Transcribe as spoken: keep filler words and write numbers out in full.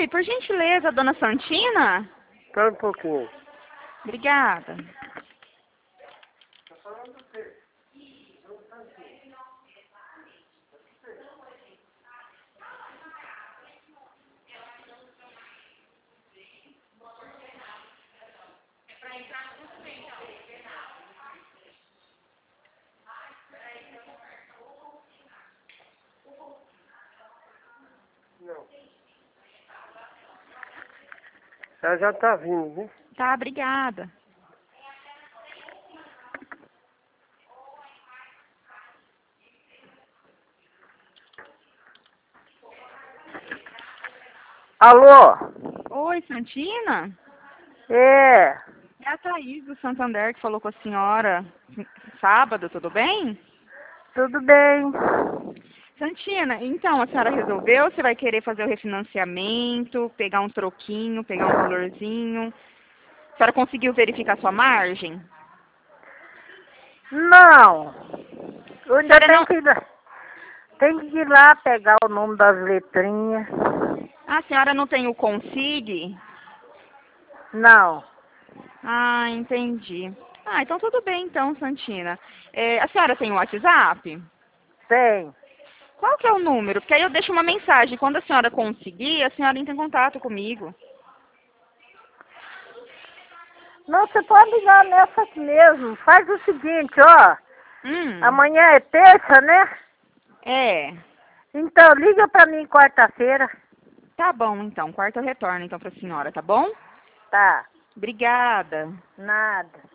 Oi, por gentileza, dona Santina? Só um pouquinho. Obrigada. Não. Ela já tá vindo, viu? Tá, obrigada. Alô? Oi, Santina? É, É a Thaís do Santander que falou com a senhora sábado, tudo bem? tudo bem. Santina, então a senhora resolveu? Você vai querer fazer o refinanciamento, pegar um troquinho, pegar um valorzinho? A senhora conseguiu verificar sua margem? Não, eu A ainda senhora tenho não... que ir lá, tenho que ir lá pegar o nome das letrinhas. A senhora não tem o Consig? Não, Ah, entendi. Ah, então tudo bem então, Santina. É, a senhora tem o WhatsApp? tem. Qual que é o número? Porque aí eu deixo uma mensagem. Quando a senhora conseguir, a senhora entra em contato comigo. Não, você pode ligar nessa aqui mesmo. Faz o seguinte, ó. Hum, Amanhã é terça, né? é. Então, liga pra mim quarta-feira. Tá bom, então. Quarta eu retorno, então, pra senhora, tá bom? Tá, Obrigada. nada.